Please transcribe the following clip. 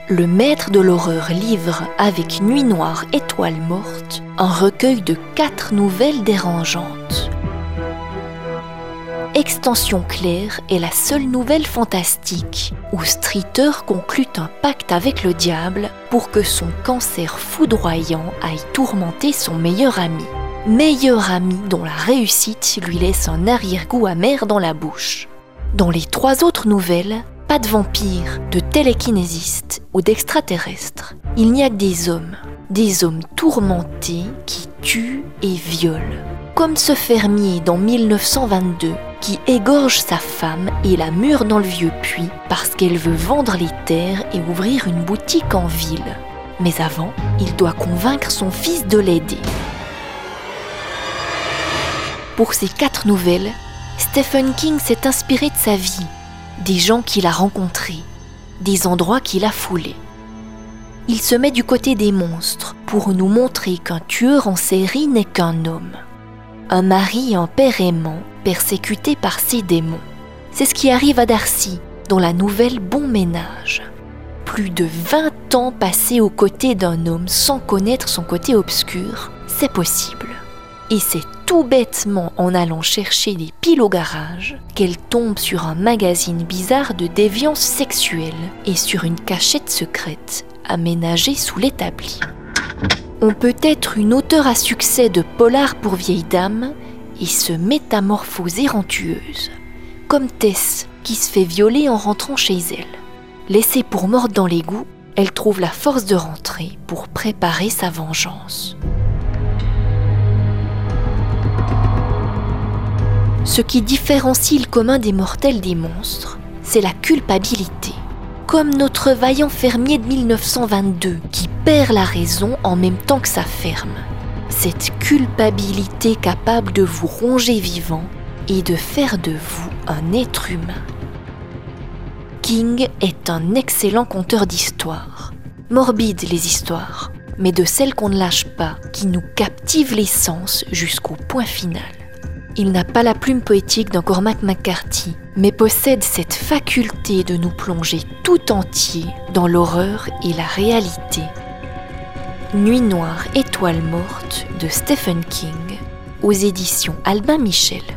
le maître de l'horreur livre avec Nuit Noire, Étoile Morte un recueil de 4 nouvelles dérangeantes. Extension Claire est la seule nouvelle fantastique où Streeter conclut un pacte avec le diable pour que son cancer foudroyant aille tourmenter son meilleur ami. Meilleur ami dont la réussite lui laisse un arrière-goût amer dans la bouche. Dans les 3 autres nouvelles, pas de vampires, de télékinésistes ou d'extraterrestres. Il n'y a que des hommes tourmentés qui tuent et violent. Comme ce fermier dans 1922 qui égorge sa femme et la mure dans le vieux puits parce qu'elle veut vendre les terres et ouvrir une boutique en ville. Mais avant, il doit convaincre son fils de l'aider. Pour ces 4 nouvelles, Stephen King s'est inspiré de sa vie, des gens qu'il a rencontrés, des endroits qu'il a foulés. Il se met du côté des monstres pour nous montrer qu'un tueur en série n'est qu'un homme. Un mari et un père aimant persécutés par ses démons. C'est ce qui arrive à Darcy dans la nouvelle Bon Ménage. Plus de 20 ans passés aux côtés d'un homme sans connaître son côté obscur, c'est possible. Et c'est tout bêtement en allant chercher des piles au garage qu'elle tombe sur un magazine bizarre de déviance sexuelle et sur une cachette secrète aménagée sous l'établi. On peut être une auteure à succès de polar pour vieilles dames et se métamorphoser en tueuse, comme Tess qui se fait violer en rentrant chez elle. Laissée pour morte dans l'égout, elle trouve la force de rentrer pour préparer sa vengeance. Ce qui différencie le commun des mortels des monstres, c'est la culpabilité. Comme notre vaillant fermier de 1922 qui perd la raison en même temps que sa ferme. Cette culpabilité capable de vous ronger vivant et de faire de vous un être humain. King est un excellent conteur d'histoires. Morbides les histoires, mais de celles qu'on ne lâche pas, qui nous captivent les sens jusqu'au point final. Il n'a pas la plume poétique d'un Cormac McCarthy, mais possède cette faculté de nous plonger tout entier dans l'horreur et la réalité. Nuit Noire, Étoile Morte de Stephen King, aux éditions Albin Michel.